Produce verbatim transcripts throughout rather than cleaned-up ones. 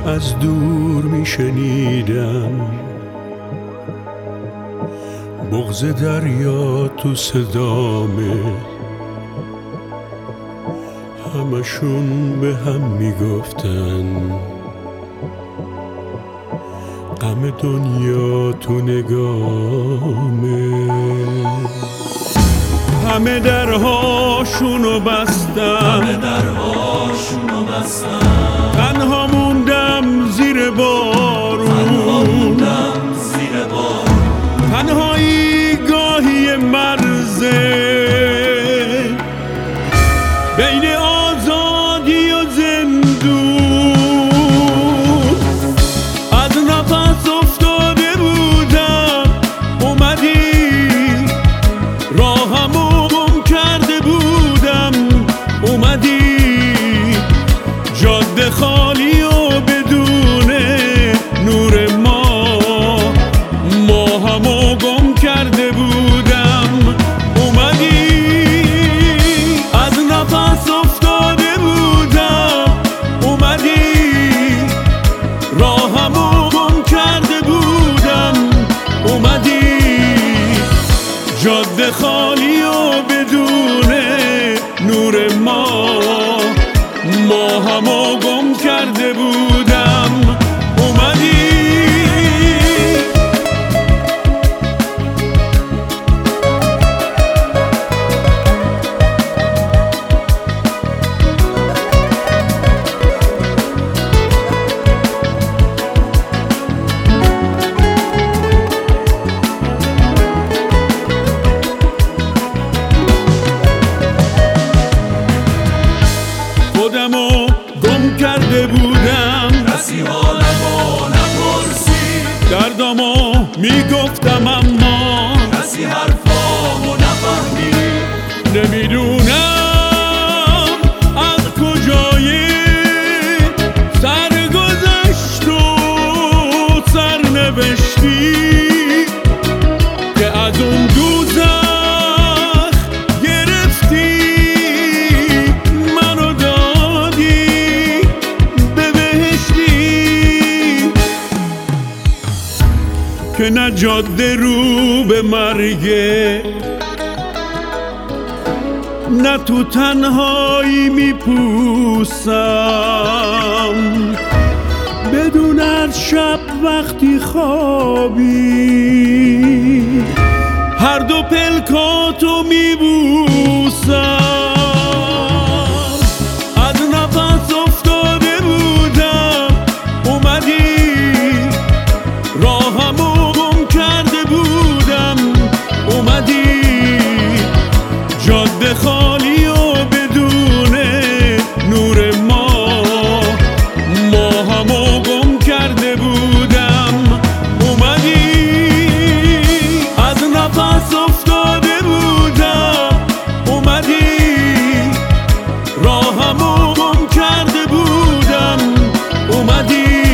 از دور میشنیدم بغض دریا تو صدامه، همشون به هم میگفتن غم دنیا تو نگامه. همه درهاشونو بستن، همه درهاشونو بستن، تنها موندم زیر بارون، تنها موندم زیر بارون، تنهایی گاهی مرزه بین آزادی و زندون. از نفس افتاده بودم اومدی، راهمو گم کرده بودم اومدی، جاده خالی و بدون نور ما، ماهمو گم کرده بودم اومدی. از نفس افتاده بودم اومدی، راهمو گم کرده بودم اومدی، جاده خالی و بدون نور ما، ماهمو گم کرده بودم اومدی. خودمو گم کرده بودم، کسی حالمو نپرسید، دردامو میگفتم اما کسی حرفامو نفهمید. نمیدونم از کجای سرگذشت و سرنوشتی که از اون دوزخ گرفتی که نه جاده رو به مرگه، نه تو تنهایی میپوسم، بدون از شب وقتی خوابی هر دو پلکاتو میبوسم. از نفس افتاده بودم اومدی، راهمو اومدی، جاده خالی و بدون نور ما، ماهمو گم کرده بودم اومدی. از نفس افتاده بودم اومدی، راهمو گم کرده بودم اومدی،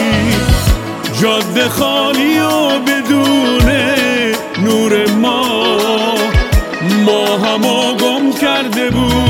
جاده خالی و بدون نور ما، ماهمو گم کرده بود.